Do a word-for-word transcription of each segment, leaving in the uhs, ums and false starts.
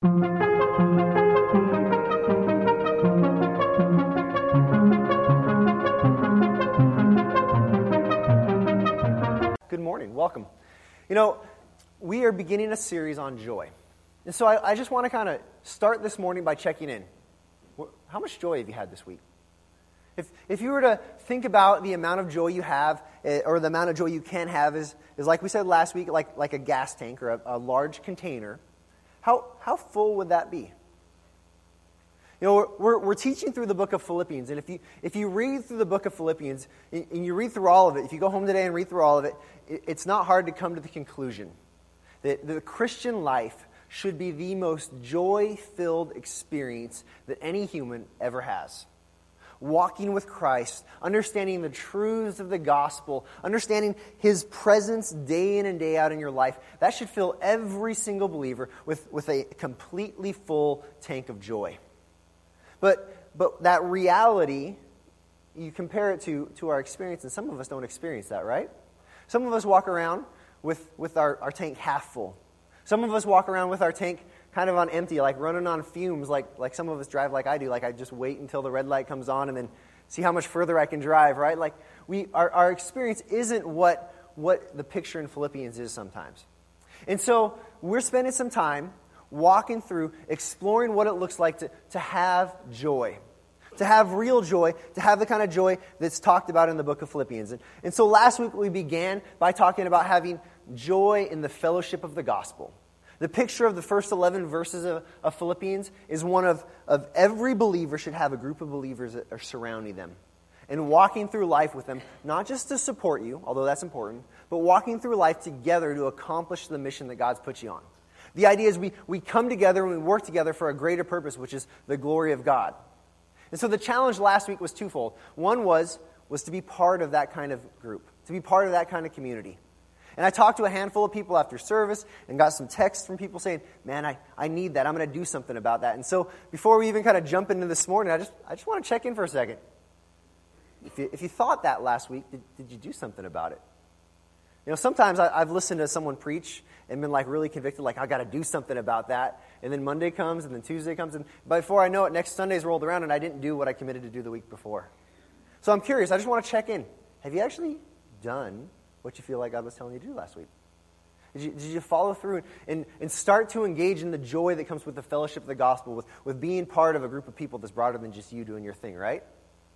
Good morning. Welcome. You know, we are beginning a series on joy. And so I, I just want to kind of start this morning by checking in. How much joy have you had this week? If if you were to think about the amount of joy you have, or the amount of joy you can have, is, is like we said last week, like, like a gas tank or a, a large container, how how full would that be? You know, we're, we're, we're teaching through the book of Philippians, and if you if you read through the book of Philippians, and, and you read through all of it, if you go home today and read through all of it, it it's not hard to come to the conclusion that the Christian life should be the most joy-filled experience that any human ever has. Walking with Christ, understanding the truths of the gospel, understanding His presence day in and day out in your life, that should fill every single believer with, with a completely full tank of joy. But but that reality, you compare it to, to our experience, and some of us don't experience that, right? Some of us walk around with, with our, our tank half full. Some of us walk around with our tank kind of on empty, like running on fumes, like like some of us drive like I do, like I just wait until the red light comes on and then see how much further I can drive, right? Like we our, our experience isn't what what the picture in Philippians is sometimes. And so we're spending some time walking through, exploring what it looks like to, to have joy. To have real joy, to have the kind of joy that's talked about in the book of Philippians. And, and so last week we began by talking about having joy in the fellowship of the gospel. The picture of the first eleven verses of, of Philippians is one of, of every believer should have a group of believers that are surrounding them and walking through life with them, not just to support you, although that's important, but walking through life together to accomplish the mission that God's put you on. The idea is we, we come together and we work together for a greater purpose, which is the glory of God. And so the challenge last week was twofold. One was, was to be part of that kind of group, to be part of that kind of community. And I talked to a handful of people after service and got some texts from people saying, man, I, I need that. I'm going to do something about that. And so before we even kind of jump into this morning, I just I just want to check in for a second. If you, if you thought that last week, did, did you do something about it? You know, sometimes I, I've listened to someone preach and been like really convicted, like, I got to do something about that. And then Monday comes, and then Tuesday comes, and before I know it, next Sunday's rolled around, and I didn't do what I committed to do the week before. So I'm curious. I just want to check in. Have you actually done what you feel like God was telling you to do last week? Did you, did you follow through and, and start to engage in the joy that comes with the fellowship of the gospel, with, with being part of a group of people that's broader than just you doing your thing, right?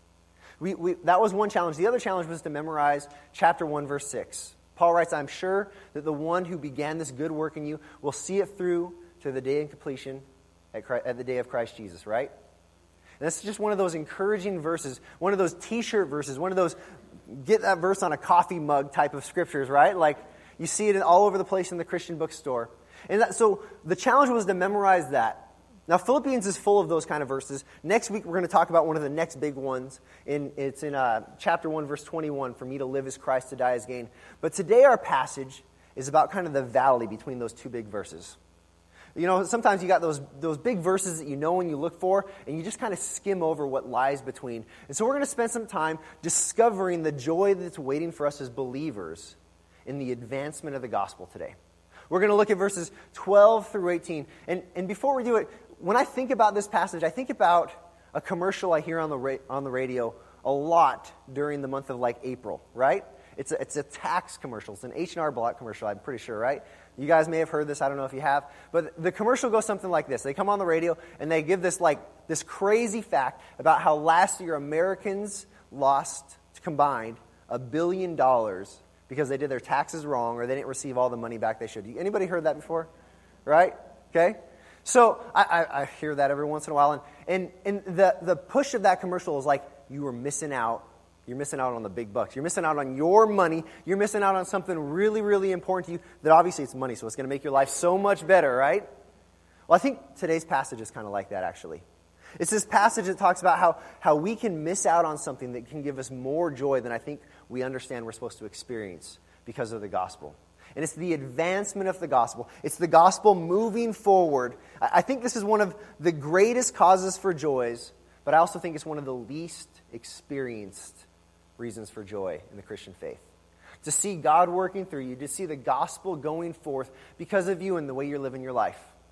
We, we that was one challenge. The other challenge was to memorize chapter one, verse six. Paul writes, I'm sure that the one who began this good work in you will see it through to the day of completion at, Christ, at the day of Christ Jesus, right? And that's just one of those encouraging verses, one of those t-shirt verses, one of those get that verse on a coffee mug type of scriptures, right? Like you see it all over the place in the Christian bookstore. And that, so the challenge was to memorize that. Now, Philippians is full of those kind of verses. Next week, we're going to talk about one of the next big ones. In, it's in uh, chapter one, verse twenty-one, for me to live is Christ, to die is gain. But today, our passage is about kind of the valley between those two big verses. You know, sometimes you got those, those big verses that you know and you look for, and you just kind of skim over what lies between. And so we're going to spend some time discovering the joy that's waiting for us as believers in the advancement of the gospel today. We're going to look at verses twelve through eighteen. And, and before we do it, when I think about this passage, I think about a commercial I hear on the ra- on the radio a lot during the month of like April, right? It's a, it's a tax commercial. It's an H and R Block commercial, I'm pretty sure, right? You guys may have heard this. I don't know if you have. But the commercial goes something like this. They come on the radio and they give this like this crazy fact about how last year Americans lost combined a billion dollars because they did their taxes wrong or they didn't receive all the money back they should. Anybody heard that before? Right? Okay? So I, I, I hear that every once in a while. And, and, and the, the push of that commercial is like, you are missing out. You're missing out on the big bucks. You're missing out on your money. You're missing out on something really, really important to you that obviously it's money, so it's going to make your life so much better, right? Well, I think today's passage is kind of like that, actually. It's this passage that talks about how, how we can miss out on something that can give us more joy than I think we understand we're supposed to experience because of the gospel. And it's the advancement of the gospel. It's the gospel moving forward. I think this is one of the greatest causes for joys, but I also think it's one of the least experienced reasons for joy in the Christian faith. To see God working through you, to see the gospel going forth because of you and the way you're living your life.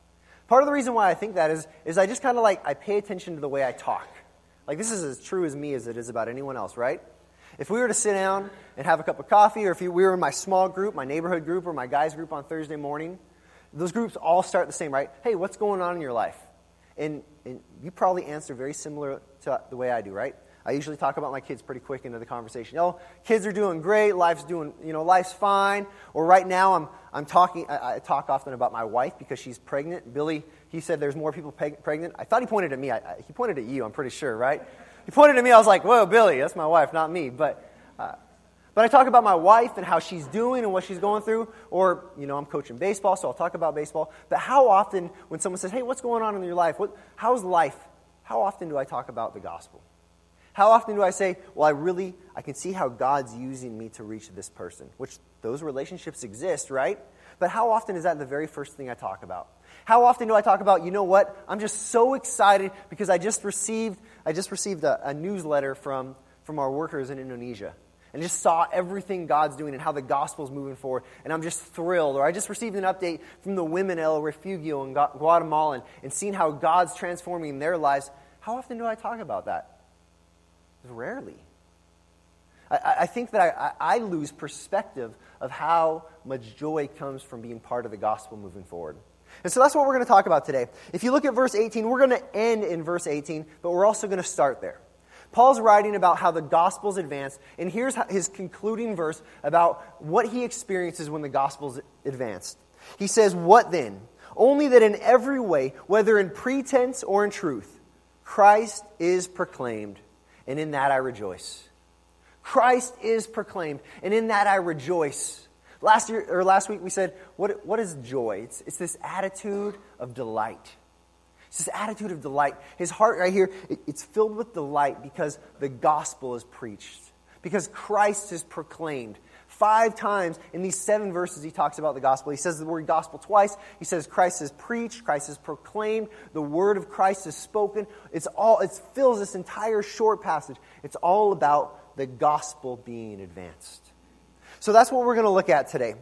Part of the reason why I think that is, is I just kind of like, I pay attention to the way I talk. Like, this is as true as me as it is about anyone else, right? If we were to sit down and have a cup of coffee, or if you, we were in my small group, my neighborhood group, or my guys group on Thursday morning, those groups all start the same, right? Hey, what's going on in your life? And, and you probably answer very similar to the way I do, right? I usually talk about my kids pretty quick into the conversation. Oh, kids are doing great. Life's doing, you know, life's fine. Or right now, I'm I'm talking. I, I talk often about my wife because she's pregnant. Billy, he said there's more people peg- pregnant. I thought he pointed at me. I, I, he pointed at you. I'm pretty sure, right? He pointed at me. I was like, whoa, Billy, that's my wife, not me. But uh, but I talk about my wife and how she's doing and what she's going through. Or, you know, I'm coaching baseball, so I'll talk about baseball. But how often, when someone says, hey, what's going on in your life? What, how's life? How often do I talk about the gospel? How often do I say, well, I really, I can see how God's using me to reach this person, which those relationships exist, right? But how often is that the very first thing I talk about? How often do I talk about, you know what, I'm just so excited because I just received, I just received a, a newsletter from, from our workers in Indonesia and just saw everything God's doing and how the gospel's moving forward, and I'm just thrilled. Or I just received an update from the women El Refugio in Guatemala and, and seeing how God's transforming their lives. How often do I talk about that? Rarely. I, I think that I, I lose perspective of how much joy comes from being part of the gospel moving forward. And so that's what we're going to talk about today. If you look at verse eighteen, we're going to end in verse eighteen, but we're also going to start there. Paul's writing about how the gospel's advanced, and here's his concluding verse about what he experiences when the gospel's advanced. He says, "What then? Only that in every way, whether in pretense or in truth, Christ is proclaimed, and in that I rejoice." Christ is proclaimed, and in that I rejoice. Last year or last week we said, what, what is joy? It's, it's this attitude of delight. It's this attitude of delight. His heart right here, it, it's filled with delight because the gospel is preached. Because Christ is proclaimed. Five times in these seven verses he talks about the gospel. He says the word gospel twice. He says Christ is preached, Christ is proclaimed, the word of Christ is spoken. It's all, it fills this entire short passage. It's all about the gospel being advanced. So that's what we're going to look at today.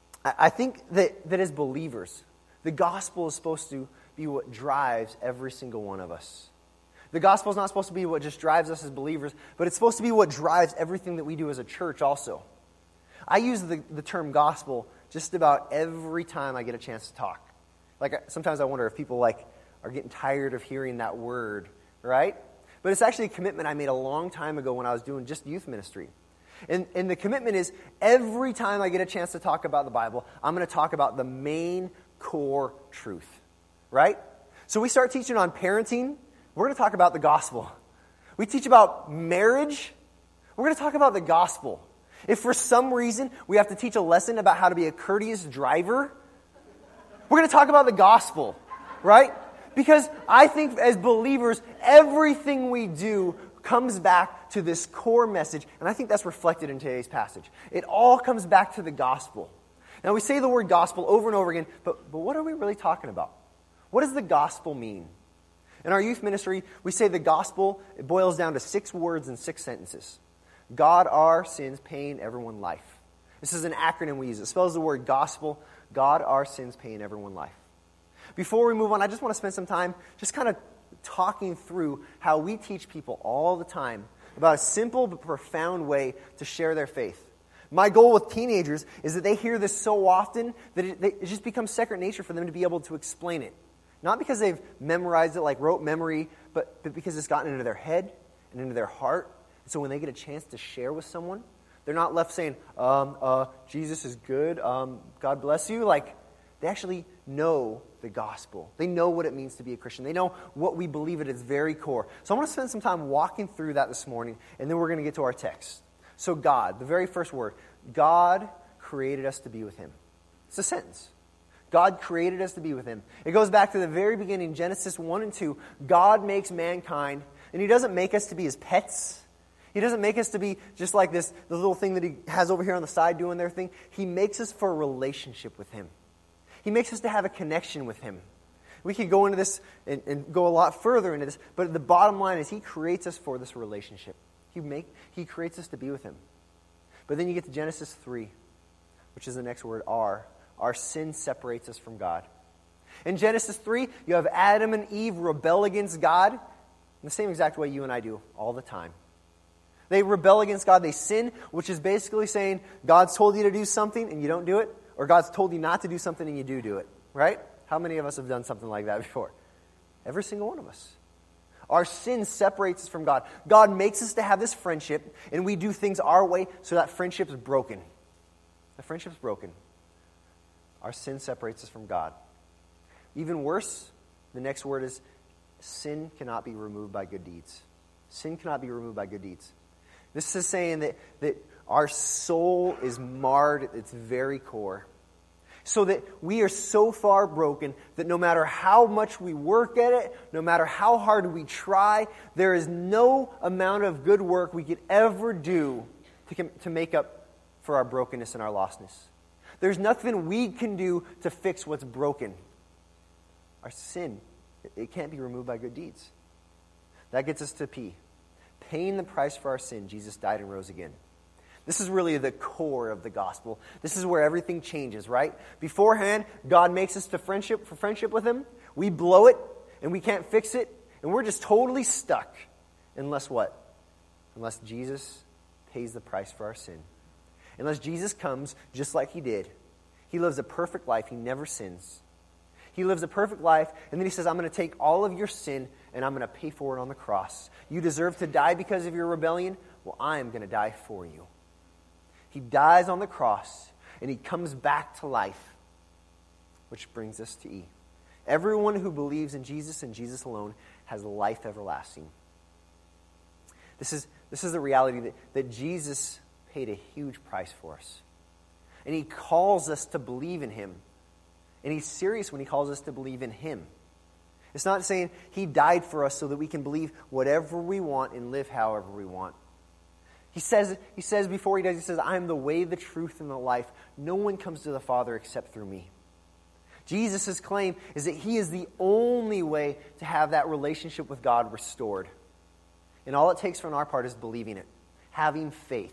I think that, that as believers, the gospel is supposed to be what drives every single one of us. The gospel is not supposed to be what just drives us as believers, but it's supposed to be what drives everything that we do as a church also. I use the, the term gospel just about every time I get a chance to talk. Like, sometimes I wonder if people like are getting tired of hearing that word, right? But it's actually a commitment I made a long time ago when I was doing just youth ministry. And, and the commitment is every time I get a chance to talk about the Bible, I'm going to talk about the main core truth, right? So we start teaching on parenting, we're going to talk about the gospel. We teach about marriage, we're going to talk about the gospel. If for some reason we have to teach a lesson about how to be a courteous driver, we're going to talk about the gospel, right? Because I think as believers, everything we do comes back to this core message, and I think that's reflected in today's passage. It all comes back to the gospel. Now, we say the word gospel over and over again, but, but what are we really talking about? What does the gospel mean? In our youth ministry, we say the gospel, it boils down to six words and six sentences. God, our sins, paying everyone life. This is an acronym we use. It spells the word gospel, God, our sins, paying everyone life. Before we move on, I just want to spend some time just kind of talking through how we teach people all the time about a simple but profound way to share their faith. My goal with teenagers is that they hear this so often that it, it just becomes second nature for them to be able to explain it. Not because they've memorized it like rote memory, but, but because it's gotten into their head and into their heart. And so when they get a chance to share with someone, they're not left saying, um, uh, Jesus is good, um, God bless you. Like, they actually know the gospel. They know what it means to be a Christian. They know what we believe at its very core. So I want to spend some time walking through that this morning, and then we're going to get to our text. So God, the very first word, God created us to be with Him. It's a sentence. God created us to be with Him. It goes back to the very beginning, Genesis one and two. God makes mankind, and He doesn't make us to be His pets. He doesn't make us to be just like this the little thing that He has over here on the side doing their thing. He makes us for a relationship with Him. He makes us to have a connection with Him. We could go into this and, and go a lot further into this, but the bottom line is He creates us for this relationship. He make He creates us to be with Him. But then you get to Genesis three, which is the next word, our. Our sin separates us from God. In Genesis three, you have Adam and Eve rebel against God in the same exact way you and I do all the time. They rebel against God. They sin, which is basically saying God's told you to do something and you don't do it, or God's told you not to do something and you do do it, right? How many of us have done something like that before? Every single one of us. Our sin separates us from God. God makes us to have this friendship, and we do things our way, so that friendship is broken. The friendship's broken. Our sin separates us from God. Even worse, the next word is sin cannot be removed by good deeds. Sin cannot be removed by good deeds. This is saying that, that our soul is marred at its very core. So that we are so far broken that no matter how much we work at it, no matter how hard we try, there is no amount of good work we could ever do to, to make up for our brokenness and our lostness. There's nothing we can do to fix what's broken. Our sin, it can't be removed by good deeds. That gets us to P. Paying the price for our sin, Jesus died and rose again. This is really the core of the gospel. This is where everything changes, right? Beforehand, God makes us to friendship for friendship with Him. We blow it, and we can't fix it, and we're just totally stuck. Unless what? Unless Jesus pays the price for our sin. Unless Jesus comes just like He did. He lives a perfect life. He never sins. He lives a perfect life, and then He says, I'm going to take all of your sin, and I'm going to pay for it on the cross. You deserve to die because of your rebellion? Well, I am going to die for you. He dies on the cross, and He comes back to life, which brings us to E. Everyone who believes in Jesus and Jesus alone has life everlasting. This is, this is the reality that, that Jesus paid a huge price for us. And He calls us to believe in Him. And He's serious when He calls us to believe in Him. It's not saying He died for us so that we can believe whatever we want and live however we want. He says, he says before He does, He says, I am the way, the truth, and the life. No one comes to the Father except through me. Jesus' claim is that He is the only way to have that relationship with God restored. And all it takes from our part is believing it, having faith.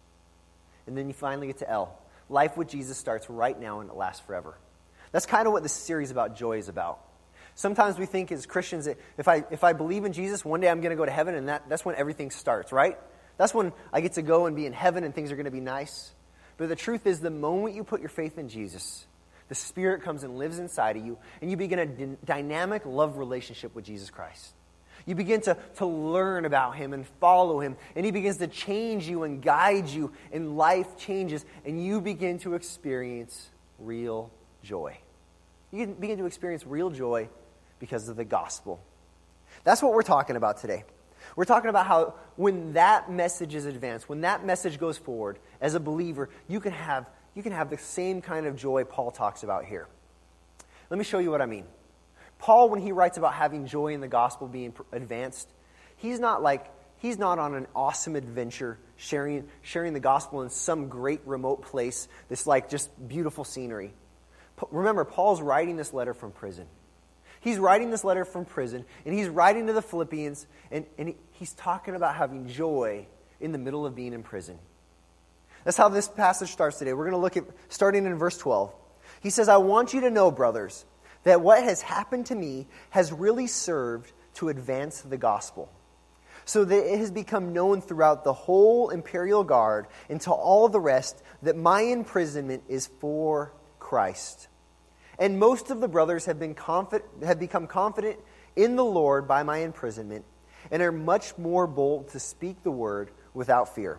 And then you finally get to L. Life with Jesus starts right now and it lasts forever. That's kind of what this series about joy is about. Sometimes we think as Christians that if I if I believe in Jesus, one day I'm going to go to heaven, and that, that's when everything starts, right? That's when I get to go and be in heaven and things are going to be nice. But the truth is, the moment you put your faith in Jesus, the Spirit comes and lives inside of you, and you begin a d- dynamic love relationship with Jesus Christ. You begin to, to learn about Him and follow Him, and He begins to change you and guide you, and life changes, and you begin to experience real joy. You can begin to experience real joy because of the gospel. That's what we're talking about today. We're talking about how when that message is advanced, when that message goes forward, as a believer, you can have you can have the same kind of joy Paul talks about here. Let me show you what I mean. Paul, when he writes about having joy in the gospel being advanced, he's not like he's not on an awesome adventure sharing sharing the gospel in some great remote place that's like just beautiful scenery. Remember, Paul's writing this letter from prison. He's writing this letter from prison, and he's writing to the Philippians, and, and he, he's talking about having joy in the middle of being in prison. That's how this passage starts today. We're going to look at, starting in verse twelve. He says, I want you to know, brothers, that what has happened to me has really served to advance the gospel, so that it has become known throughout the whole imperial guard and to all the rest that my imprisonment is for Christ. And most of the brothers have been confident, have become confident in the Lord by my imprisonment, and are much more bold to speak the word without fear.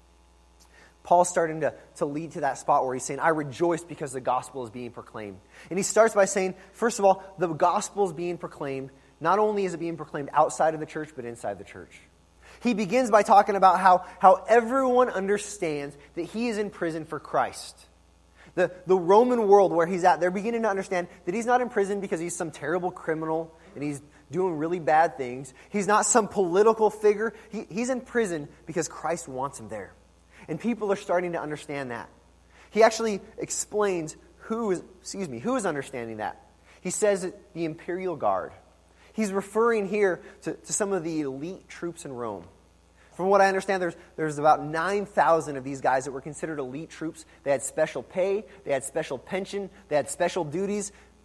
Paul's starting to, to lead to that spot where he's saying, I rejoice because the gospel is being proclaimed. And he starts by saying, first of all, the gospel is being proclaimed. Not only is it being proclaimed outside of the church, but inside the church. He begins by talking about how, how everyone understands that he is in prison for Christ. The, the Roman world where he's at, they're beginning to understand that he's not in prison because he's some terrible criminal and he's doing really bad things. He's not some political figure. He, he's in prison because Christ wants him there. And people are starting to understand that. He actually explains who is, excuse me, who is understanding that. He says that the imperial guard. He's referring here to, to some of the elite troops in Rome. From what I understand, there's, there's about nine thousand of these guys that were considered elite troops. They had special pay, they had special pension, they had special duties,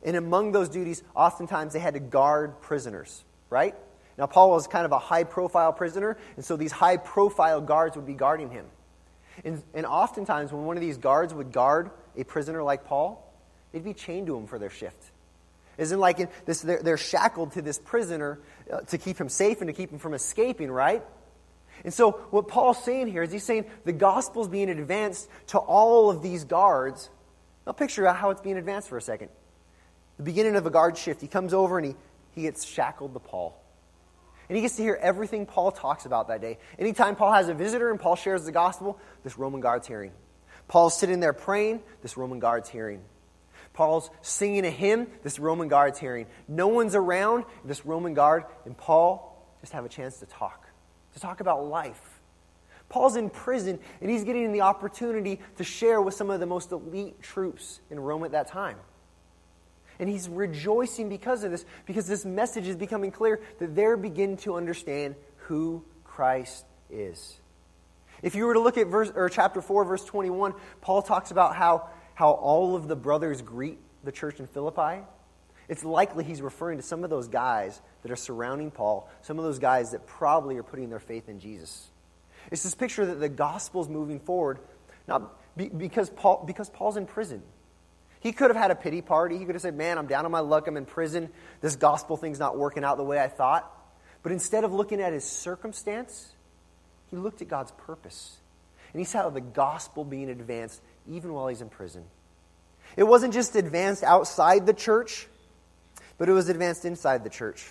And among those duties, oftentimes they had to guard prisoners, right? Now, Paul was kind of a high-profile prisoner, and so these high-profile guards would be guarding him. And, and oftentimes, when one of these guards would guard a prisoner like Paul, they'd be chained to him for their shift. Isn't like in this, they're, they're shackled to this prisoner uh, to keep him safe and to keep him from escaping, right? And so what Paul's saying here is he's saying the gospel's being advanced to all of these guards. Now picture out how it's being advanced for a second. The beginning of a guard shift, he comes over and he, he gets shackled to Paul. And he gets to hear everything Paul talks about that day. Anytime Paul has a visitor and Paul shares the gospel, this Roman guard's hearing. Paul's sitting there praying, this Roman guard's hearing. Paul's singing a hymn, this Roman guard's hearing. No one's around, this Roman guard and Paul just have a chance to talk, to talk about life. Paul's in prison, and he's getting the opportunity to share with some of the most elite troops in Rome at that time. And he's rejoicing because of this, because this message is becoming clear that they're beginning to understand who Christ is. If you were to look at verse or chapter four, verse twenty-one, Paul talks about how, how all of the brothers greet the church in Philippi. It's likely he's referring to some of those guys that are surrounding Paul, some of those guys that probably are putting their faith in Jesus. It's this picture that the gospel's moving forward, not be, because Paul because Paul's in prison. He could have had a pity party. He could have said, man, I'm down on my luck. I'm in prison. This gospel thing's not working out the way I thought. But instead of looking at his circumstance, he looked at God's purpose. And he saw the gospel being advanced even while he's in prison. It wasn't just advanced outside the church, but it was advanced inside the church.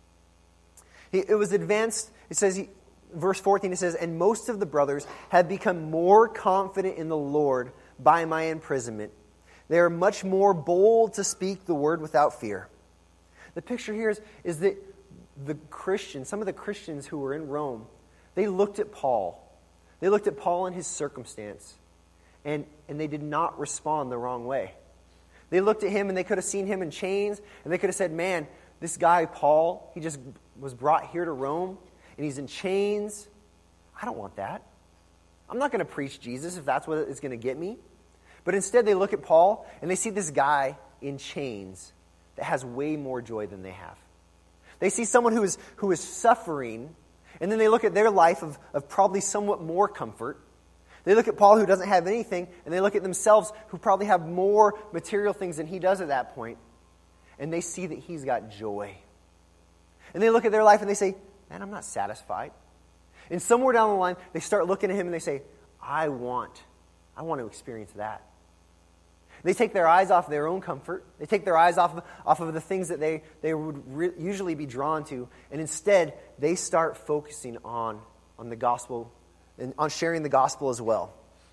It was advanced, it says, verse fourteen, it says, and most of the brothers have become more confident in the Lord by my imprisonment. They are much more bold to speak the word without fear. The picture here is, is that the Christians, some of the Christians who were in Rome, they looked at Paul. They looked at Paul and his circumstance, and, and they did not respond the wrong way. They looked at him and they could have seen him in chains, and they could have said, man, this guy Paul, he just was brought here to Rome, and he's in chains. I don't want that. I'm not going to preach Jesus if that's what it's going to get me. But instead they look at Paul and they see this guy in chains that has way more joy than they have. They see someone who is who is suffering, and then they look at their life of, of probably somewhat more comfort. They look at Paul who doesn't have anything, and they look at themselves who probably have more material things than he does at that point, and they see that he's got joy. And they look at their life and they say, man, I'm not satisfied. And somewhere down the line, they start looking at him and they say, I want, I want to experience that. They take their eyes off their own comfort. They take their eyes off of, off of the things that they, they would re- usually be drawn to. And instead, they start focusing on, on the gospel and on sharing the gospel as well.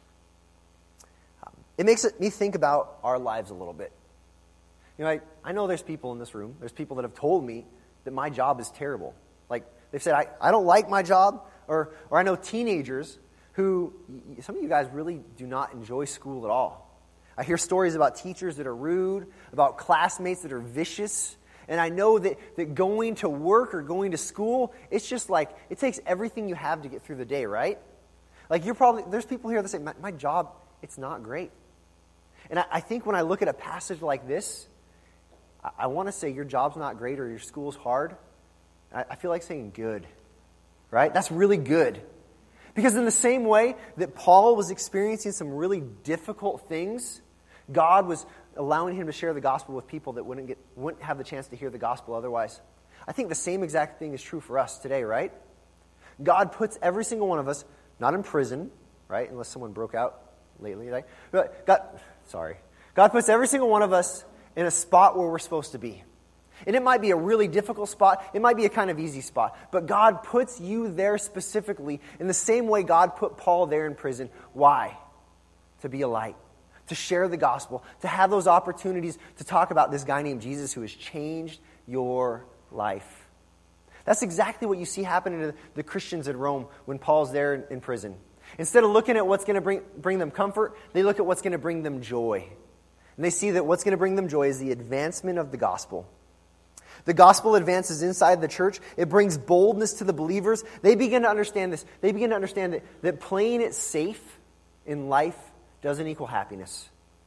Um, it makes it, me think about our lives a little bit. You know, I, I know there's people in this room, there's people that have told me that my job is terrible. Like, they've said, I, I don't like my job. Or, or I know teenagers who, some of you guys really do not enjoy school at all. I hear stories about teachers that are rude, about classmates that are vicious, and I know that, that going to work or going to school, it's just like, it takes everything you have to get through the day, right? Like you're probably, there's people here that say, my, my job, it's not great. And I, I think when I look at a passage like this, I, I want to say your job's not great or your school's hard. I, I feel like saying good, right? That's really good. Because in the same way that Paul was experiencing some really difficult things, God was allowing him to share the gospel with people that wouldn't get wouldn't have the chance to hear the gospel otherwise. I think the same exact thing is true for us today, right? God puts every single one of us, not in prison, right? Unless someone broke out lately, right? But God, sorry. God puts every single one of us in a spot where we're supposed to be. And it might be a really difficult spot. It might be a kind of easy spot. But God puts you there specifically in the same way God put Paul there in prison. Why? To be a light. To share the gospel. To have those opportunities to talk about this guy named Jesus who has changed your life. That's exactly what you see happening to the Christians at Rome when Paul's there in, in prison. Instead of looking at what's going to bring, bring them comfort, they look at what's going to bring them joy. And they see that what's going to bring them joy is the advancement of the gospel. The gospel advances inside the church. It brings boldness to the believers. They begin to understand this. They begin to understand that, that playing it safe in life doesn't equal happiness.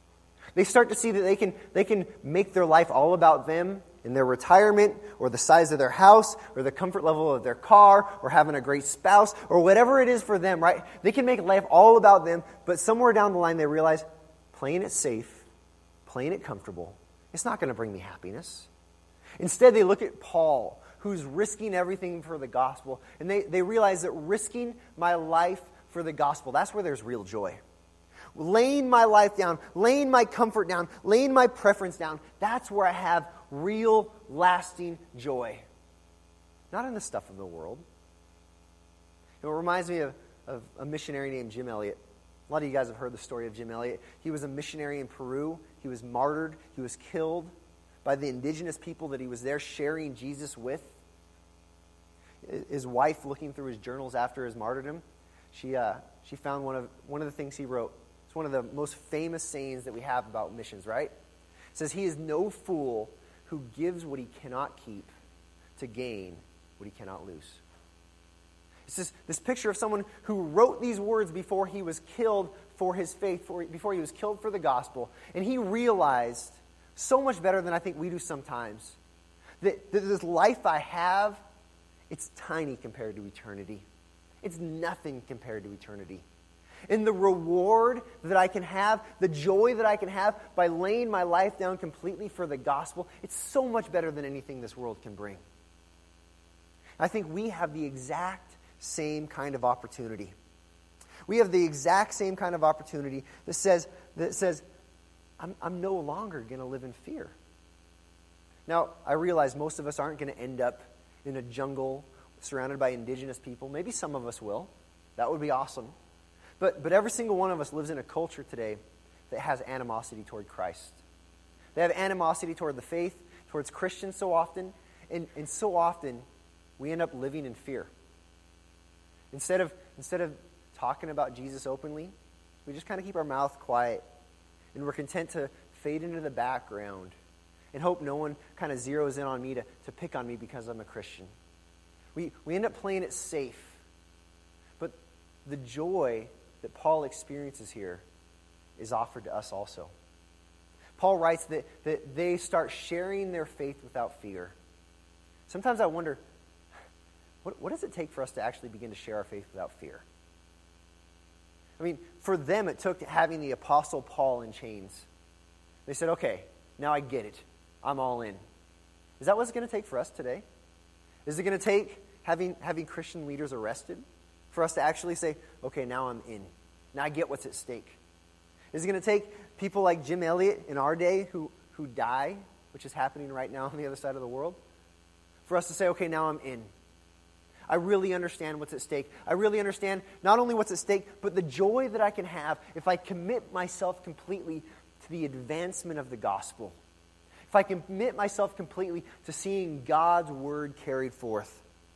They start to see that they can, they can make their life all about them and their retirement or the size of their house or the comfort level of their car or having a great spouse or whatever it is for them, right? They can make life all about them, but somewhere down the line they realize playing it safe, playing it comfortable, it's not going to bring me happiness. Instead, they look at Paul, who's risking everything for the gospel, and they, they realize that risking my life for the gospel, that's where there's real joy. Laying my life down, laying my comfort down, laying my preference down, that's where I have real, lasting joy. Not in the stuff of the world. It reminds me of, of a missionary named Jim Elliot. A lot of you guys have heard the story of Jim Elliot. He was a missionary in Peru. He was martyred. He was killed by the indigenous people that he was there sharing Jesus with. His wife, looking through his journals after his martyrdom, she uh, she found one of one of the things he wrote. It's one of the most famous sayings that we have about missions, right? It says, "He is no fool who gives what he cannot keep to gain what he cannot lose." It's this, this picture of someone who wrote these words before he was killed for his faith, for, before he was killed for the gospel. And he realized, so much better than I think we do sometimes, that, that this life I have, it's tiny compared to eternity. It's nothing compared to eternity. And the reward that I can have, the joy that I can have by laying my life down completely for the gospel, it's so much better than anything this world can bring. I think we have the exact same kind of opportunity. We have the exact same kind of opportunity that says, that says I'm, I'm no longer going to live in fear. Now, I realize most of us aren't going to end up in a jungle surrounded by indigenous people. Maybe some of us will. That would be awesome. But but every single one of us lives in a culture today that has animosity toward Christ. They have animosity toward the faith, towards Christians so often, and, and so often we end up living in fear. Instead of instead of talking about Jesus openly, we just kind of keep our mouth quiet, and we're content to fade into the background and hope no one kind of zeroes in on me to, to pick on me because I'm a Christian. We we end up playing it safe. But the joy that Paul experiences here is offered to us also. Paul writes that, that they start sharing their faith without fear. Sometimes I wonder, what, what does it take for us to actually begin to share our faith without fear? I mean, for them it took having the Apostle Paul in chains. They said, okay, now I get it. I'm all in. Is that what it's going to take for us today? Is it going to take having having Christian leaders arrested for us to actually say, okay, now I'm in. Now I get what's at stake? Is it going to take people like Jim Elliot in our day who, who die, which is happening right now on the other side of the world, for us to say, okay, now I'm in. I really understand what's at stake. I really understand not only what's at stake, but the joy that I can have if I commit myself completely to the advancement of the gospel. If I commit myself completely to seeing God's word carried forth.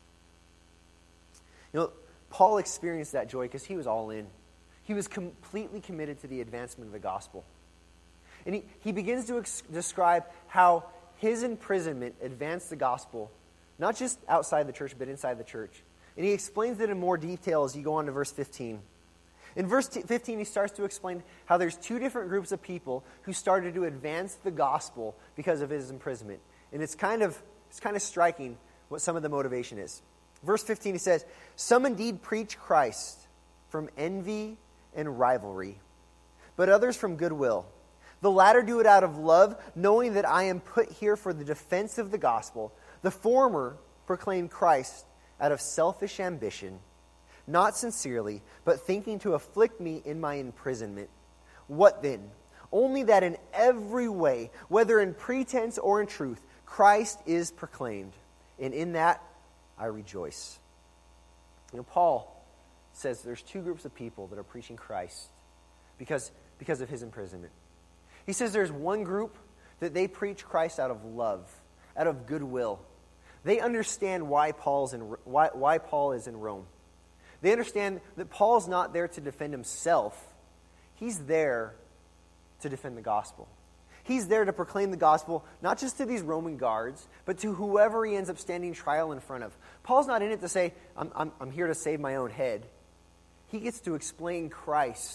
You know, Paul experienced that joy because he was all in. He was completely committed to the advancement of the gospel. And he, he begins to ex- describe how his imprisonment advanced the gospel, not just outside the church, but inside the church. And he explains it in more detail as you go on to verse fifteen. In verse fifteen, he starts to explain how there's two different groups of people who started to advance the gospel because of his imprisonment. And it's kind of it's kind of striking what some of the motivation is. Verse fifteen, he says, "Some indeed preach Christ from envy and rivalry, but others from goodwill. The latter do it out of love, knowing that I am put here for the defense of the gospel. The former proclaim Christ out of selfish ambition, not sincerely, but thinking to afflict me in my imprisonment. What then? Only that in every way, whether in pretense or in truth, Christ is proclaimed, and in that I rejoice." You know, Paul says there's two groups of people that are preaching Christ because, because of his imprisonment. He says there's one group that they preach Christ out of love, out of goodwill. They understand why Paul's in why, why Paul is in Rome. They understand that Paul's not there to defend himself. He's there to defend the gospel. He's there to proclaim the gospel, not just to these Roman guards, but to whoever he ends up standing trial in front of. Paul's not in it to say, I'm, I'm, I'm here to save my own head. He gets to explain Christ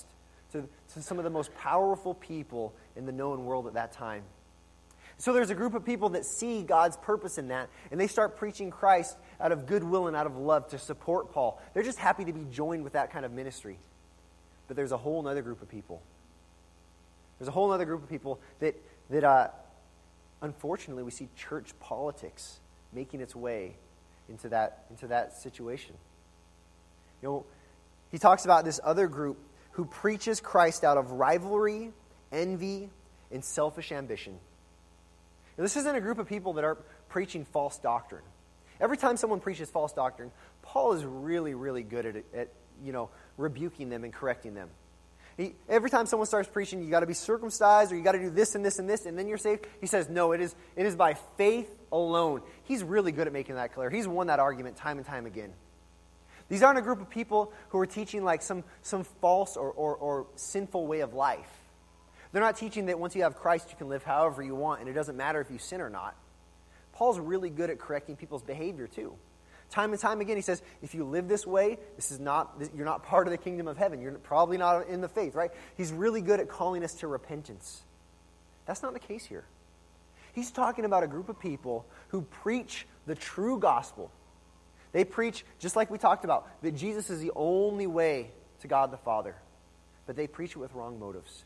to, to some of the most powerful people in the known world at that time. So there's a group of people that see God's purpose in that, and they start preaching Christ out of goodwill and out of love to support Paul. They're just happy to be joined with that kind of ministry. But there's a whole other group of people. There's a whole other group of people that, that uh, unfortunately, we see church politics making its way into that, into that situation. You know, he talks about this other group who preaches Christ out of rivalry, envy, and selfish ambition. Now, this isn't a group of people that are preaching false doctrine. Every time someone preaches false doctrine, Paul is really, really good at, at you know, rebuking them and correcting them. He, every time someone starts preaching, you got to be circumcised, or you got to do this and this and this, and then you're saved, he says, no, it is it is by faith alone. He's really good at making that clear. He's won that argument time and time again. These aren't a group of people who are teaching like some, some false or, or, or sinful way of life. They're not teaching that once you have Christ, you can live however you want, and it doesn't matter if you sin or not. Paul's really good at correcting people's behavior too. Time and time again, he says, if you live this way, this is not you're not part of the kingdom of heaven. You're probably not in the faith, right? He's really good at calling us to repentance. That's not the case here. He's talking about a group of people who preach the true gospel. They preach, just like we talked about, that Jesus is the only way to God the Father. But they preach it with wrong motives.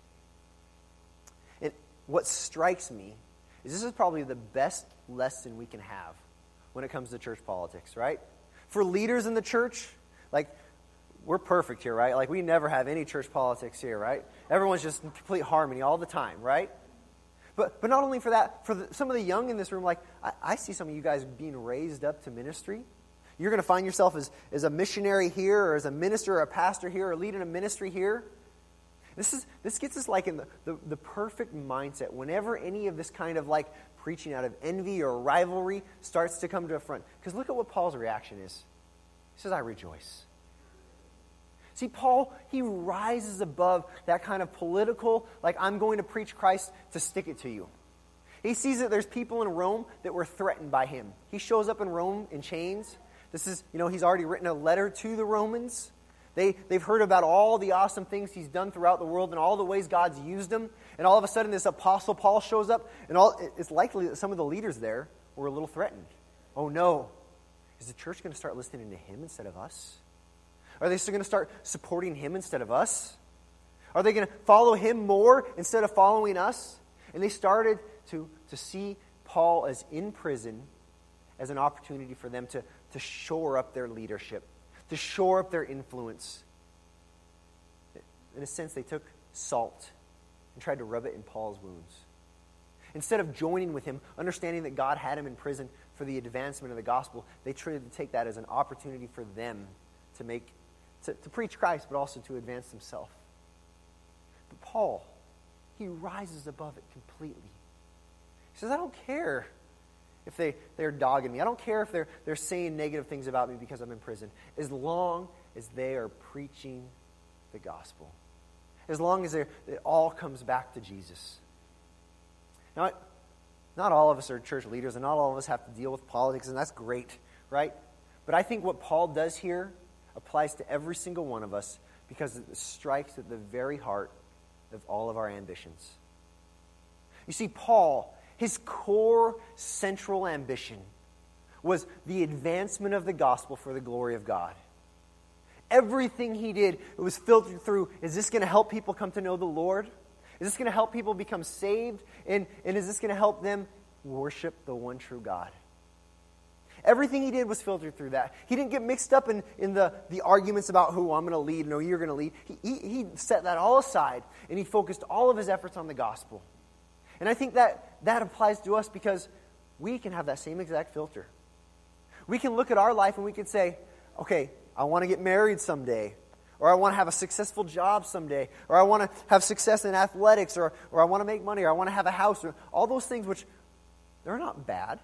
And what strikes me is this is probably the best lesson we can have when it comes to church politics, right? For leaders in the church, like, we're perfect here, right? Like, we never have any church politics here, right? Everyone's just in complete harmony all the time, right? But but not only for that, for the, some of the young in this room, like, I, I see some of you guys being raised up to ministry. You're going to find yourself as, as a missionary here, or as a minister or a pastor here, or leading a ministry here. This is this gets us like in the, the, the perfect mindset whenever any of this kind of like preaching out of envy or rivalry starts to come to the front. Because look at what Paul's reaction is. He says, I rejoice. See, Paul, he rises above that kind of political, like, I'm going to preach Christ to stick it to you. He sees that there's people in Rome that were threatened by him. He shows up in Rome in chains. This is, you know, he's already written a letter to the Romans. They, they've heard about all the awesome things he's done throughout the world and all the ways God's used him. And all of a sudden, this Apostle Paul shows up, and all it's likely that some of the leaders there were a little threatened. Oh, no. Is the church going to start listening to him instead of us? Are they still going to start supporting him instead of us? Are they going to follow him more instead of following us? And they started to, to see Paul as in prison as an opportunity for them to, to shore up their leadership, to shore up their influence. In a sense, they took salt and tried to rub it in Paul's wounds. Instead of joining with him, understanding that God had him in prison for the advancement of the gospel, they tried to take that as an opportunity for them to make To, to preach Christ, but also to advance himself. But Paul, he rises above it completely. He says, I don't care if they, they're dogging me. I don't care if they're, they're saying negative things about me because I'm in prison. As long as they are preaching the gospel. As long as it all comes back to Jesus. Now, not all of us are church leaders, and not all of us have to deal with politics, and that's great, right? But I think what Paul does here applies to every single one of us because it strikes at the very heart of all of our ambitions. You see, Paul, his core central ambition was the advancement of the gospel for the glory of God. Everything he did, it was filtered through, is this going to help people come to know the Lord? Is this going to help people become saved? And, and is this going to help them worship the one true God? Everything he did was filtered through that. He didn't get mixed up in, in the, the arguments about who I'm going to lead, no, you're going to lead. He, he, he set that all aside, and he focused all of his efforts on the gospel. And I think that that applies to us because we can have that same exact filter. We can look at our life and we can say, okay, I want to get married someday, or I want to have a successful job someday, or I want to have success in athletics, or, or I want to make money, or I want to have a house, or all those things which, they're not bad.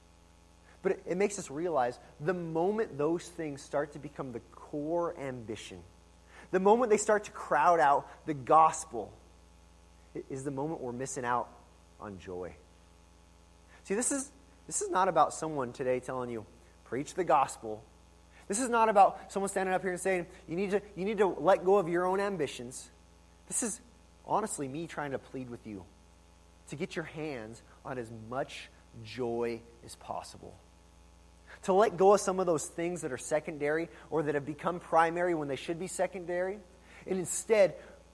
But it, it makes us realize the moment those things start to become the core ambition, the moment they start to crowd out the gospel, is the moment we're missing out on joy. See, this is this is not about someone today telling you, preach the gospel. This is not about someone standing up here and saying, you need to you need to let go of your own ambitions. This is honestly me trying to plead with you to get your hands on as much joy as possible. To let go of some of those things that are secondary or that have become primary when they should be secondary, and instead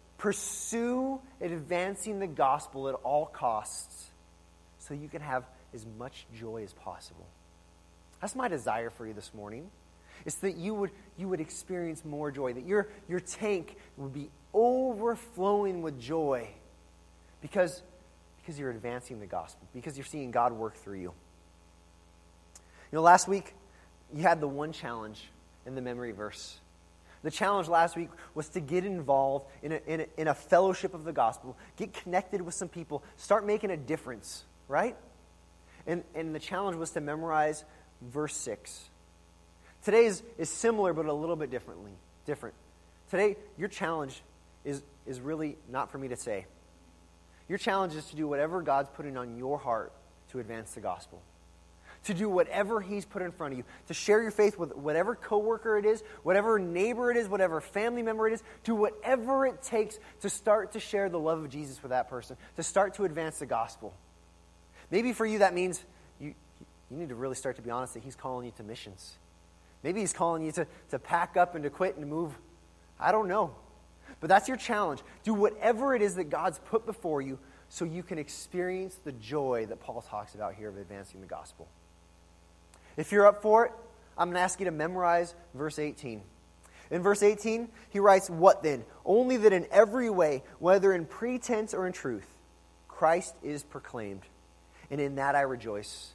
pursue advancing the gospel at all costs so you can have as much joy as possible. That's my desire for you this morning. It's that you would you would experience more joy, that your, your tank would be overflowing with joy because, because you're advancing the gospel, because you're seeing God work through you. You know, last week, you had the one challenge in the memory verse. The challenge last week was to get involved in a, in a, in a fellowship of the gospel, get connected with some people, start making a difference, right? And, and the challenge was to memorize verse six. Today is, is similar, but a little bit differently, different. Today, your challenge is, is really not for me to say. Your challenge is to do whatever God's putting on your heart to advance the gospel. To do whatever He's put in front of you. To share your faith with whatever coworker it is, whatever neighbor it is, whatever family member it is. Do whatever it takes to start to share the love of Jesus with that person. To start to advance the gospel. Maybe for you that means you, you need to really start to be honest that He's calling you to missions. Maybe He's calling you to, to pack up and to quit and move. I don't know. But that's your challenge. Do whatever it is that God's put before you so you can experience the joy that Paul talks about here of advancing the gospel. If you're up for it, I'm going to ask you to memorize verse eighteen. In verse eighteen, he writes, "What then? Only that in every way, whether in pretense or in truth, Christ is proclaimed, and in that I rejoice."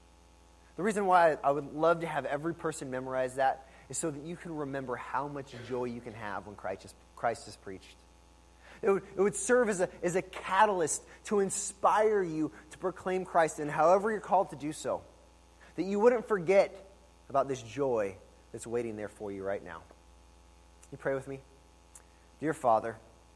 The reason why I would love to have every person memorize that is so that you can remember how much joy you can have when Christ is, Christ is preached. It would, it would serve as a, as a catalyst to inspire you to proclaim Christ, and however you're called to do so, that you wouldn't forget about this joy that's waiting there for you right now. You pray with me? Dear Father,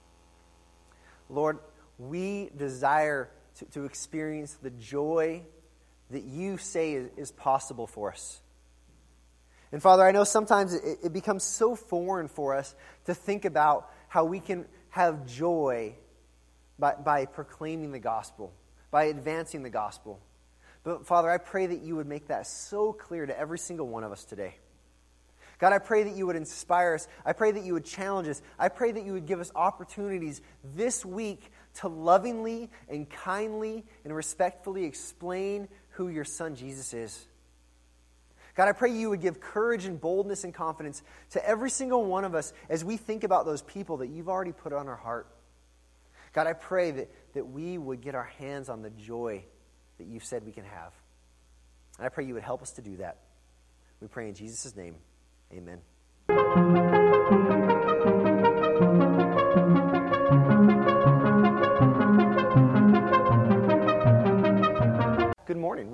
Lord, we desire to, to experience the joy that you say is, is possible for us. And Father, I know sometimes it, it becomes so foreign for us to think about how we can have joy by, by proclaiming the gospel, by advancing the gospel. But Father, I pray that you would make that so clear to every single one of us today. God, I pray that you would inspire us. I pray that you would challenge us. I pray that you would give us opportunities this week to lovingly and kindly and respectfully explain who your Son Jesus is. God, I pray you would give courage and boldness and confidence to every single one of us as we think about those people that you've already put on our heart. God, I pray that, that we would get our hands on the joy that you've said we can have. And I pray you would help us to do that. We pray in Jesus' name. Amen.